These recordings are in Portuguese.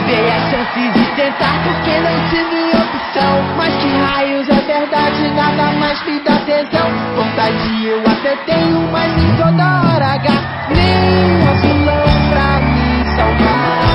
Dei a chance de tentar porque não tive opção. Mas que raios é verdade, nada mais me dá tesão. Vontade eu até tenho, mas em toda hora H. Nem um azulão pra me salvar.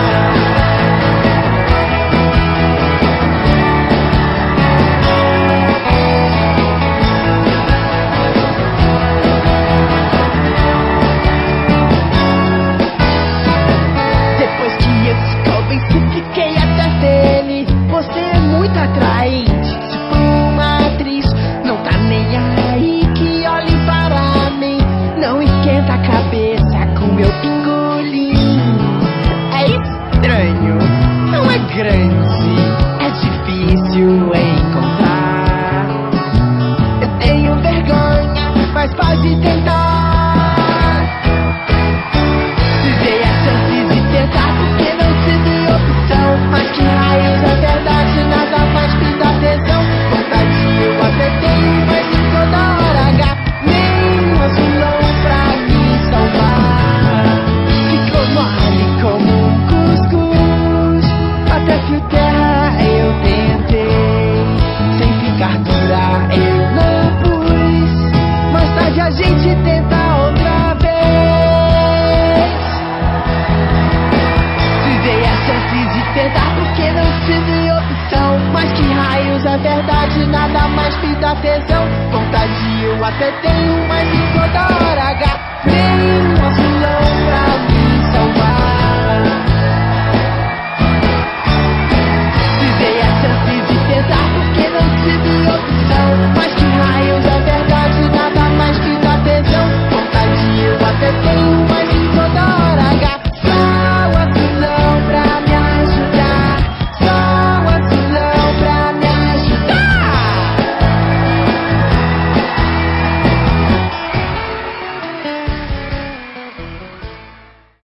Depois que eu te convenci, fiquei atrás dele. Você é muito atraente, tipo uma atriz. Não tá nem aí que olhe para mim. Não esquenta a cabeça com meu pingolim. É estranho, não é grande, é difícil encontrar. Eu tenho vergonha, mas pode tentar. Dei a chance de tentar porque não tive opção. Mas que raios é verdade, nada mais me dá tesão. Vontade eu até tenho, mas em toda hora H. Nem um azulão pra me salvar. Ficou mole como um cuscuz. Até fio terra eu tentei. Sem ficar dura eu não pus. Mais tarde a gente tenta outra vez. Dei a chance de tentar porque não tive opção. Mas que raios é verdade, nada mais me dá tesão. Vontade eu até tenho, mas em toda hora H.